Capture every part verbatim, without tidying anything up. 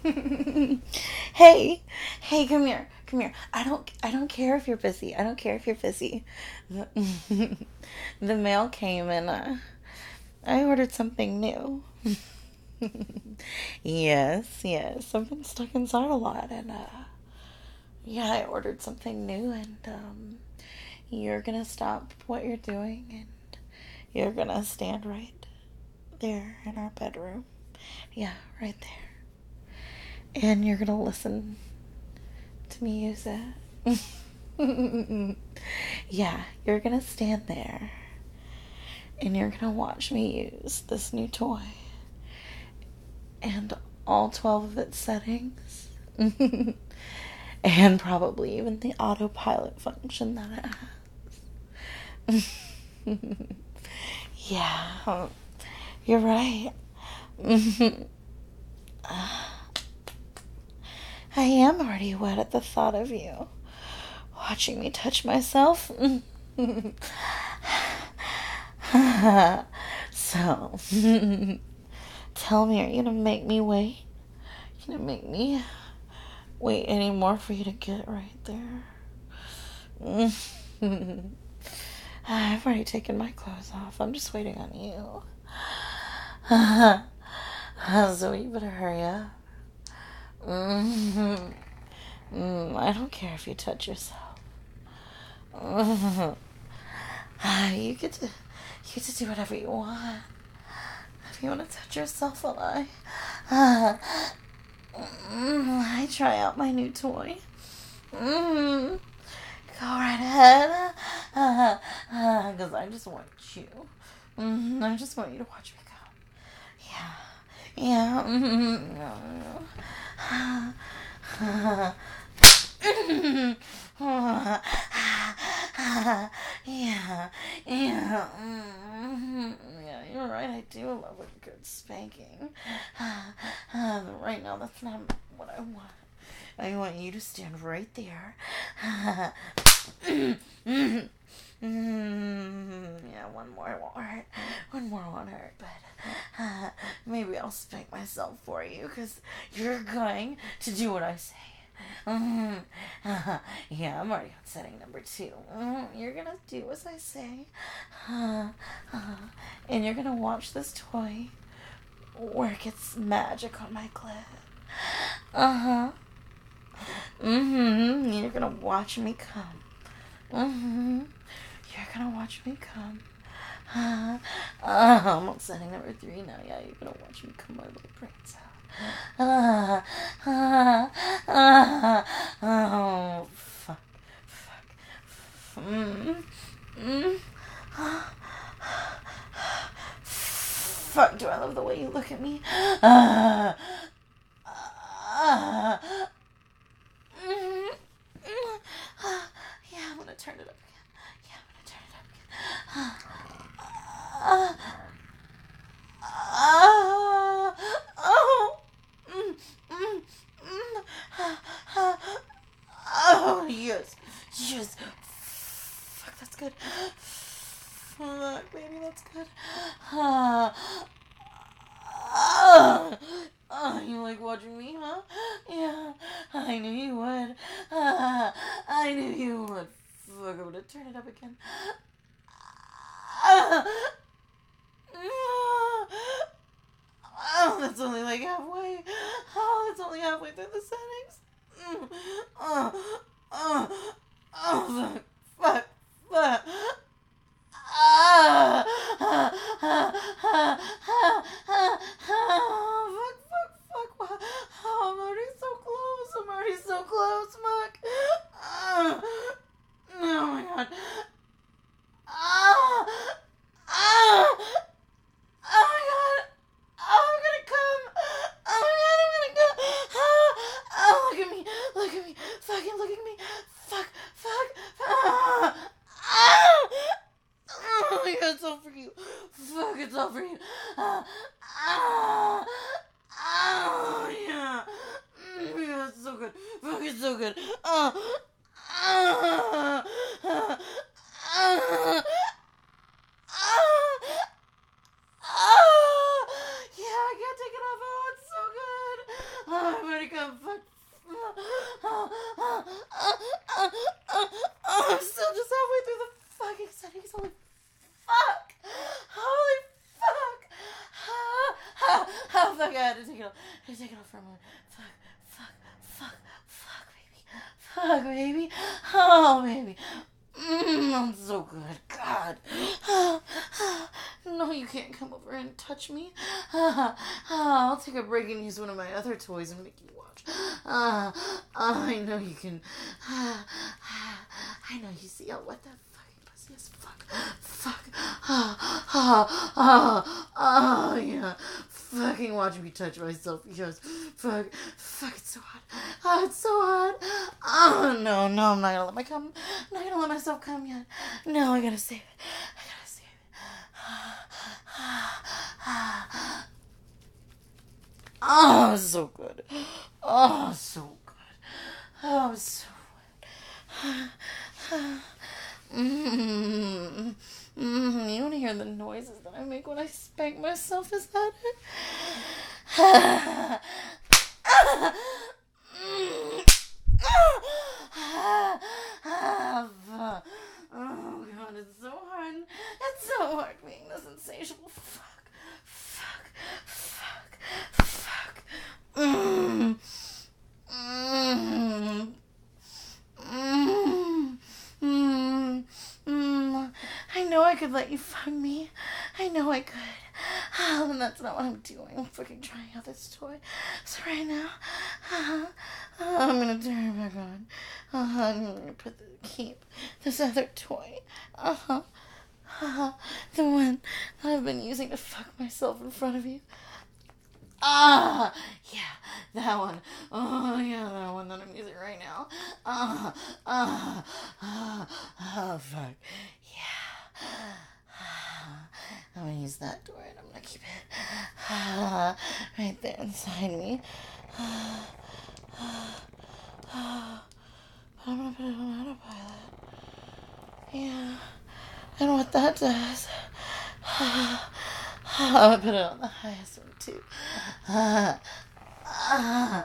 Hey, hey, come here, come here. I don't, I don't care if you're busy. I don't care if you're busy. The, the mail came and uh, I ordered something new. Yes, yes. I've been stuck inside a lot, and uh, yeah, I ordered something new, and um, you're gonna stop what you're doing, and you're gonna stand right there in our bedroom. Yeah, right there. And you're gonna listen to me use it. Yeah, you're gonna stand there and you're gonna watch me use this new toy and all twelve of its settings. And probably even the autopilot function that it has. Yeah, you're right. I am already wet at the thought of you watching me touch myself. So, tell me, are you gonna make me wait? You gonna make me wait anymore for you to get right there? I've already taken my clothes off. I'm just waiting on you. So you better hurry up. Mm-hmm. Mm, I don't care if you touch yourself. Mm-hmm. You get to, you get to do whatever you want. If you want to touch yourself while I, uh, mm, I try out my new toy. Mm-hmm. Go right ahead. Because uh, uh, I just want you. Mm-hmm. I just want you to watch me go. Yeah. Yeah. Mm-hmm. Yeah. Yeah. Mm-hmm. Yeah, you're right. I do love a good spanking. Uh, but right now, that's not what I want. I want you to stand right there. Mm, yeah, one more won't hurt. One more won't hurt, but uh, maybe I'll spank myself for you because you're going to do what I say. Mm-hmm. Uh, yeah, I'm already on setting number two. Mm-hmm. You're gonna do as I say, uh, uh, and you're gonna watch this toy work its magic on my clit. Uh huh. Mm-hmm. You're gonna watch me come. Mm-hmm. You're gonna watch me come. Uh, uh, I'm on setting number three now. Yeah, you're gonna watch me come my little brains out. Uh, uh, uh, oh, fuck. Fuck. Mm, mm. Fuck, do I love the way you look at me? Uh, uh, mm, mm, uh, yeah, I'm gonna turn it up again. Yeah, I'm gonna turn it up again. Uh, uh, oh, mm, mm, mm, uh, oh, yes, yes. Fuck, that's good. Fuck, baby, that's good. Uh, uh, oh, you like watching me, huh? Yeah, I knew you would. Uh, I knew you would. Fuck, I'm gonna turn it up again. Uh, Oh, that's only like halfway. Oh, that's only halfway through the settings. Mm. Oh, oh, oh, fuck, fuck, fuck. Ah, ah, ah, ah, ah, ah, ah, fuck, fuck, fuck. Oh, I'm already so close. I'm already so close, Muck. Ah, oh my god. Ah, ah. Oh my god! Oh, I'm gonna come! Oh my god, I'm gonna go! Ah, oh, look at me! Look at me! Fucking look at me! Fuck! Fuck! Ah, ah, oh my god, it's all for you! Fuck, it's all for you! Ah, ah, oh, yeah! Mm, yeah, it's so good! Fuck, it's so good! Ah, ah, ah, ah, ah. Oh, yeah, I can't take it off. Oh, it's so good. Oh, I'm gonna Oh, fuck, I had to take it off. I had to take it off for a moment. Fuck, fuck, fuck, fuck, baby. Fuck, baby. Oh, baby. Mmm, that's so good. God. No, you can't come over and touch me. I'll take a break and use one of my other toys and make you watch. Uh, I know you can. I know you see how wet that fucking pussy is. Fuck. Fuck. Oh, oh, oh, oh, yeah. Fucking watch me touch myself because fuck, fuck, it's so hot. Oh, it's so hot. Oh, no, no, I'm not gonna let my come. I'm not gonna let myself come yet. No, I gotta save it. I gotta save it. Oh, so good. Oh, so good. Oh, so good. Mm-hmm. Mm-hmm. You want to hear the noises that I make when I spank myself? Is that it? Oh, God, it's so hard. It's so hard being this insatiable. Fuck. Fuck. Fuck. Fuck. Mm. Mm. Mm. Mm. Mm. I know I could let you fuck me. I know I could. Oh, and that's not what I'm doing. I'm fucking trying out this toy. So right now, uh, uh, I'm gonna turn it back on. Uh-huh, I'm gonna put the, keep this other toy. Uh-huh. Uh-huh. The one that I've been using to fuck myself in front of you. Ah, yeah, that one. Oh, yeah, that one that I'm using right now. Ah, ah, ah, oh, fuck. Yeah. I'm gonna use that door and I'm gonna keep it ah, right there inside me. Ah, ah, ah. But I'm gonna put it on autopilot. Yeah. And what that does. Ah, I'm gonna put it on the highest one too. Uh, uh,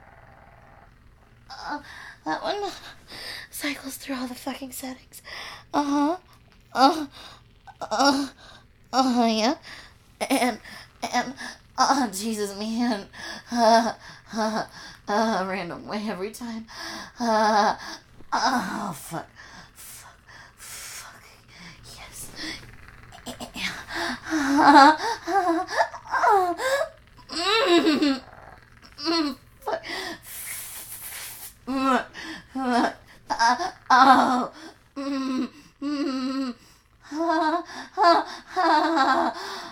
uh, that one cycles through all the fucking settings. Uh-huh. Uh, uh, uh, yeah. And, and, oh, Jesus, man. Uh, uh, uh, random way every time. Uh, oh, fuck. Fuck. Fuck. Yes. Uh, uh, uh, mm, mm, fuck. Uh, uh, uh, oh. Mm, mm, uh, uh, uh,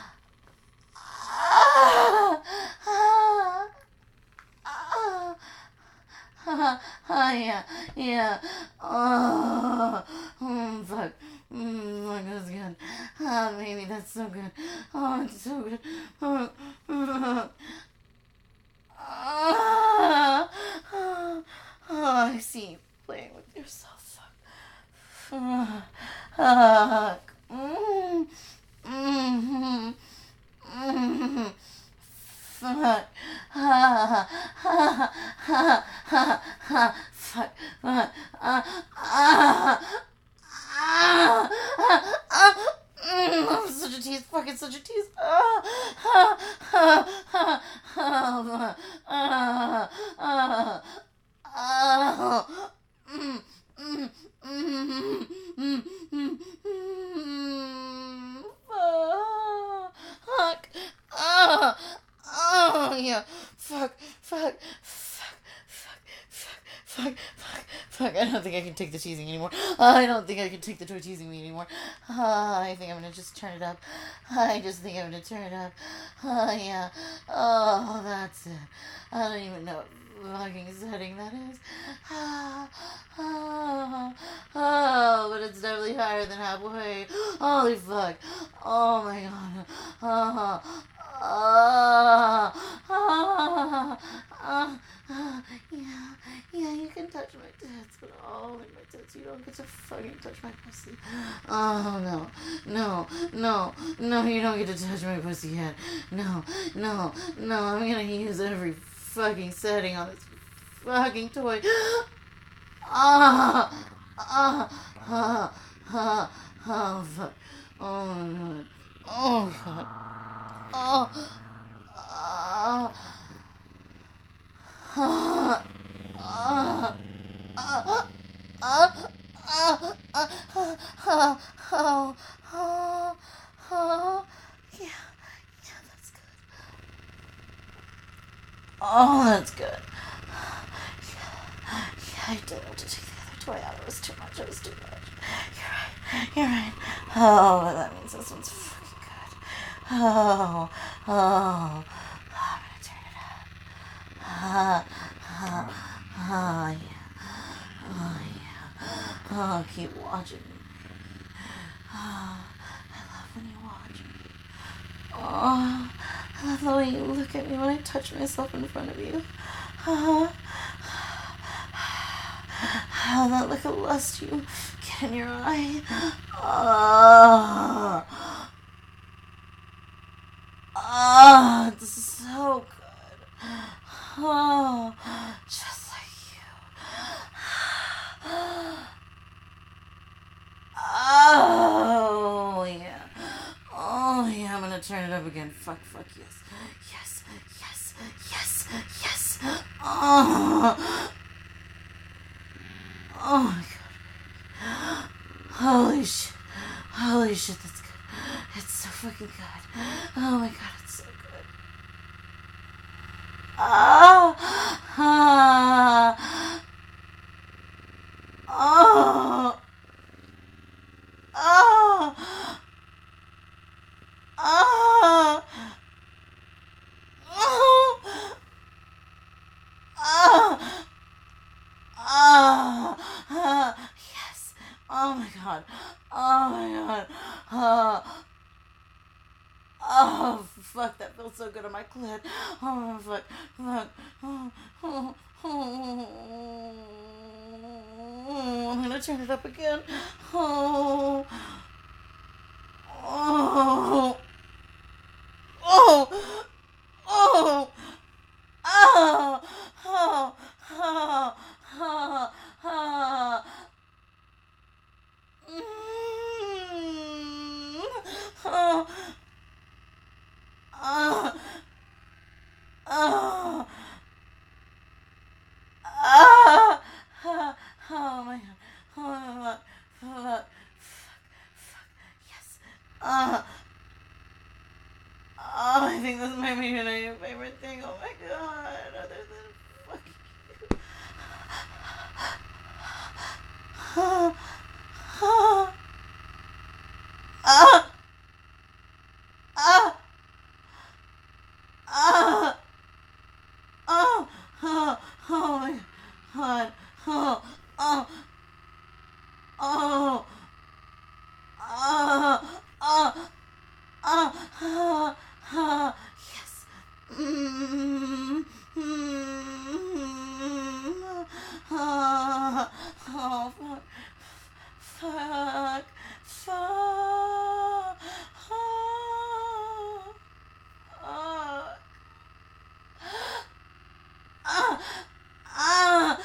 uh, uh, yeah, yeah. Oh, mm, fuck. Mm, fuck, that's good. Oh, baby, that's so good. Oh, it's so good. Oh, uh, uh, oh, I see you playing with yourself. Fuck. Fuck. Mm, mm-hmm. Mm-hmm. Fuck. Ha, ha, ha, ha, ha, fuck. Fuck. Ah, ah, ah, ah, mm, such a tease. Fucking such a tease. Ah, ah, ah, ah, ah, ah, ah, ah, mm, mm, mm, mm, mm, mm, fuck. Ah. Oh, yeah. Fuck, fuck, fuck, fuck, fuck, fuck, fuck, fuck. I don't think I can take the teasing anymore. I don't think I can take the toy teasing me anymore. Uh, I think I'm gonna just turn it up. I just think I'm gonna turn it up. Oh, uh, yeah. Oh, that's it. I don't even know what fucking setting that is. Oh, oh, oh, but it's definitely higher than halfway. Holy fuck. Oh, my God. Oh, Ah, ah, ah, ah, yeah, yeah, you can touch my tits, but only my tits. You don't get to fucking touch my pussy. Oh, no, no, no, no, you don't get to touch my pussy yet. No, no, no, I'm gonna use every fucking setting on this fucking toy. Ah, ah, ah, ah, oh, fuck. Oh, my God. Oh, God. Oh, Uh, uh, uh, uh, uh, uh, uh, uh, oh, oh, oh, yeah, yeah, that's good. Oh, that's good. Yeah, yeah, I did have to take the other toy out. It was too much. It was too much. You're right. You're right. Oh, that means this one's fucking good. Oh, oh, I'm gonna turn it up. Ah, ah, ah, yeah. Oh, yeah. Oh, keep watching me. Oh, I love when you watch me. Oh, I love the way you look at me when I touch myself in front of you. Oh, oh, that look of lust you get in your eye. Oh, oh, it's so good. Oh, just like you. Oh, yeah. Oh, yeah, I'm gonna turn it up again. Fuck, fuck, yes. Yes, yes, yes, yes. Oh, oh my god. Holy shit. Holy shit, that's good. It's so fucking good. Oh my god, it's so good. Oh, ah, oh, oh, oh, oh, oh, oh, oh, yes. Oh my god. Oh my god. Oh, oh, fuck, that feels so good on my clit. Oh, fuck, fuck. Oh, oh, oh. I'm gonna turn it up again. Oh, oh, oh, oh, oh, oh, oh, oh, oh. Mm. Oh, oh, oh, oh, oh, oh my god. Oh my god. Fuck, fuck, fuck, yes. Oh, oh, I think this might be my new favorite thing. Oh my god. Other than fucking you. Oh, oh, oh, oh, oh, oh, oh, oh my god. Oh, oh, oh, oh, oh, oh, oh, oh, yes. Mm, mm, oh, oh, fuck, fuck, fuck, oh, oh, ah, ah,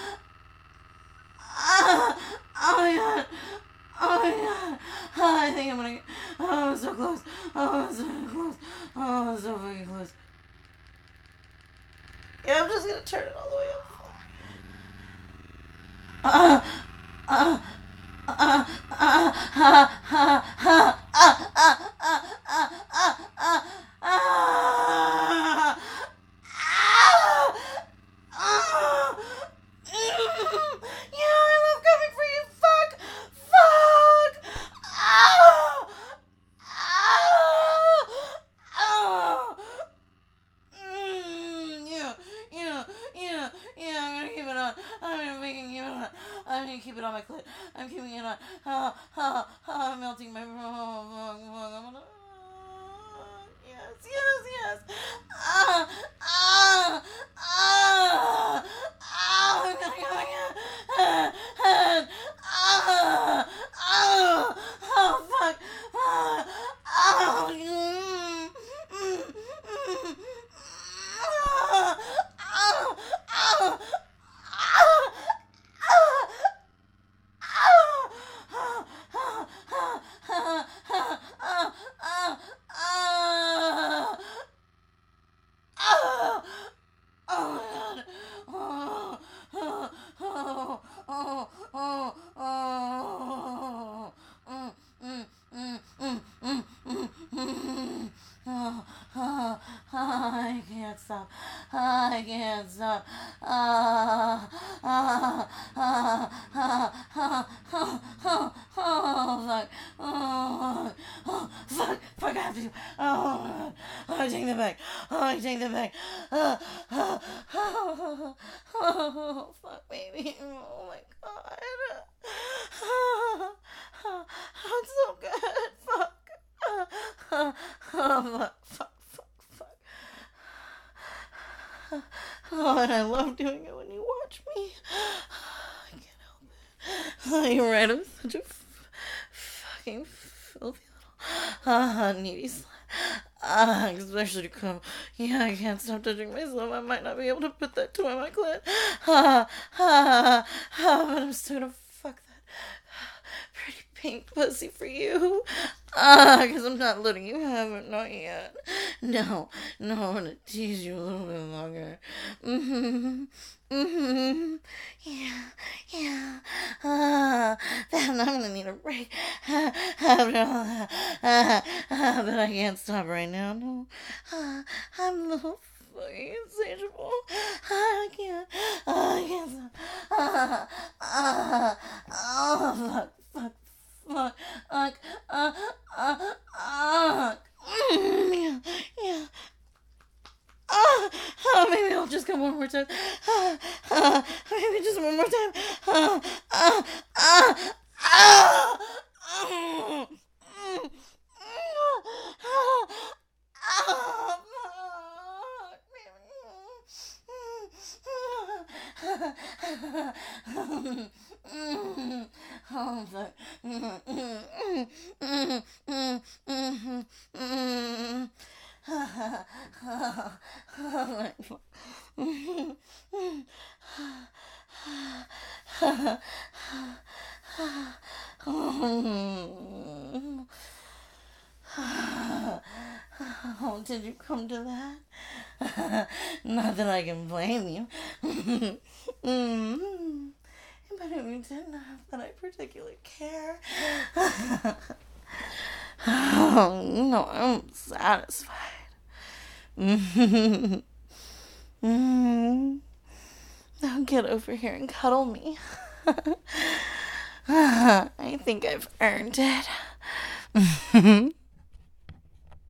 ah, oh my god. Oh my god. Oh, I think I'm gonna. Oh, I'm so close. Oh, I'm so close. Oh, I'm so fucking close. Yeah, I'm just gonna turn it all the way up. Uh, uh, uh, uh, uh, uh, uh, uh, uh, uh, uh, uh, uh, uh, yeah, I love coming for you. Fuck. Fuck. Oh. Oh. Oh. Mm, yeah, yeah, yeah, yeah, I'm gonna keep it on. I'm gonna fucking keep it on. I'm gonna keep it on my clit. I'm keeping it on. Oh, oh, oh, I'm melting my. Oh, fuck, fuck, I'm gonna. Yes, yes, yes. Ah, ah, ah, ah, I'm gonna go again. Ah, ah, ah, ah, oh, fuck. Ah, oh, mm, mm, mm, ah, ah, ah, ah, oh, oh, mm, mm, mm, mm, mm, mm, mm. Oh, oh, oh, I can't stop. I can't stop. Ah, ah, ah, ah, ah, oh, oh, oh, fuck. Oh, oh, fuck. Fuck, I have to. Oh, oh, I take the back. Oh, I take the back. Oh, oh, oh, oh, fuck, baby. Oh, my God. Oh, oh, it's so good. Fuck. Oh, oh, fuck, fuck, fuck, fuck. Oh, and I love doing it when you watch me. I can't help it. Oh, you're right. I'm such a f- fucking filthy little uh, needy slut. Ah, especially to come. Yeah, I can't stop touching myself. I might not be able to put that toy in my clit. Ah, ah, ah, but I'm still gonna fuck that pretty pink pussy for you. Ah, because I'm not letting you have it, not yet. No, no, I'm gonna tease you a little bit longer. Mm-hmm, mm-hmm, yeah, yeah. Ah, then I'm gonna need a break after all that. Ah, ah, but I can't stop right now, no. Ah, I'm a little fucking insatiable. I can't, I can't stop. Ah, ah, oh, fuck, fuck. Fuck, uh, uh, uh, uh, mm, yeah, yeah. Uh, uh, maybe I'll just come one more time. Uh, uh, maybe just one more time. Uh, uh, uh, uh, uh, mm, oh, fuck. Oh, did you come to that? Not that I can blame you. mm. But if you didn't have that, I particularly care. Oh, no, I'm satisfied. Mm-hmm. Now get over here and cuddle me. I think I've earned it.